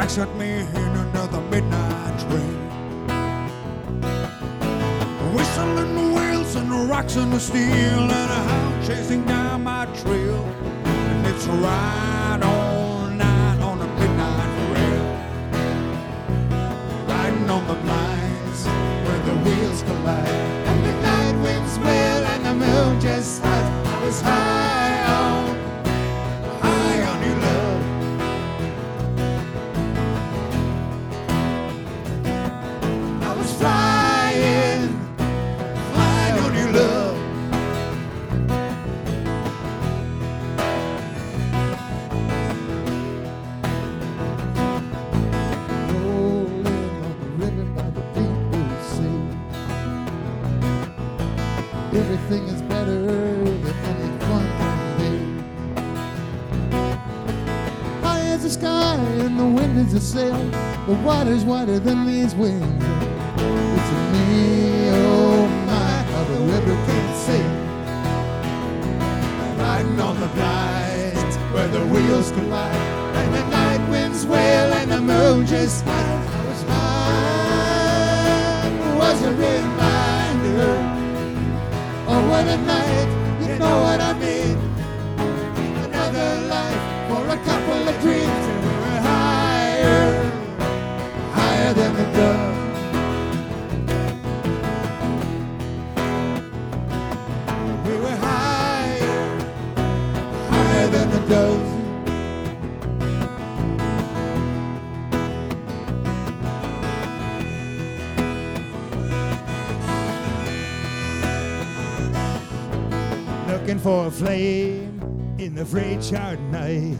cracks at me in another midnight train. Whistling the wheels and the rocks and the steel, and a hound chasing down my trail. And it's right all night on a midnight rail, riding on the lines where the wheels collide. And the night winds wail and the moon just hides. I was high on your love. I was flying On your love. rolling on the river by the deep blue sea. Everything is better than any fun can be. High as the sky and the wind is a sail. The water's wider than these wings. It's a me, oh my, how the river can sail. Riding on the lines where the wheels collide. And the night winds wail and the moon just hides. I was high, was a reminder. Oh, what a night, you know what I mean. Another life for a couple of dreams. And we were higher, higher than the dove. We were higher, higher than the dove. Looking for a flame in the freight yard night.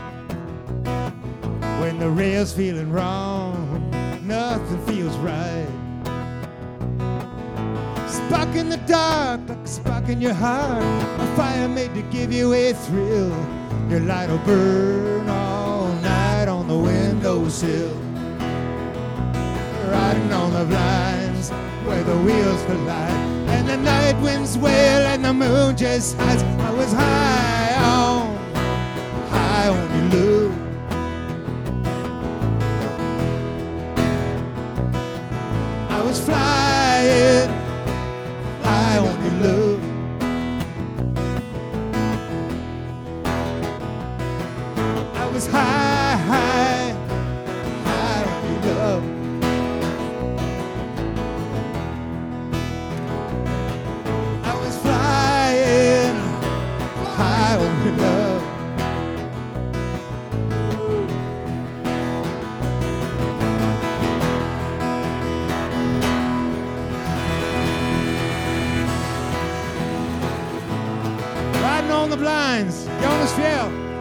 When the rail's feeling wrong, nothing feels right. Spark in the dark, like a spark in your heart. A fire made to give you a thrill. Your light'll burn all night on the windowsill. Riding on the blinds where the wheels collide. And the night winds wail and the moon just hides. I was high on your love. I was flying high on your love. I was high, high, high on your love. I was flying high on your love. Riding on the blinds, Jonas Fjell.